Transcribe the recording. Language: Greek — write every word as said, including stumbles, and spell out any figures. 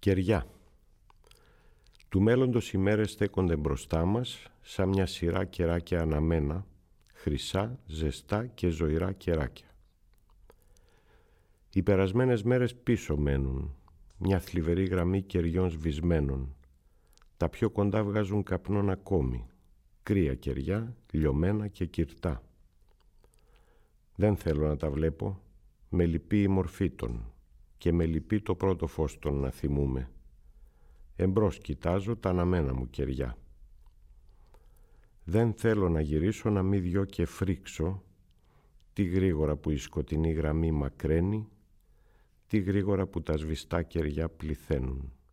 Κεριά. Του μέλλοντος οι μέρες στέκονται μπροστά μας σαν μια σειρά κεράκια αναμένα, χρυσά, ζεστά και ζωηρά κεράκια. Οι περασμένες μέρες πίσω μένουν, μια θλιβερή γραμμή κεριών σβησμένων. Τα πιο κοντά βγάζουν καπνόν ακόμη, κρύα κεριά, λιωμένα και κυρτά. Δεν θέλω να τα βλέπω, με λυπεί η μορφή των και με λυπεί το πρώτο φως των να θυμούμε. Εμπρός κοιτάζω τα αναμένα μου κεριά. Δεν θέλω να γυρίσω να μη δυο και φρίξω, τι γρήγορα που η σκοτεινή γραμμή μακραίνει, τι γρήγορα που τα σβηστά κεριά πληθαίνουν.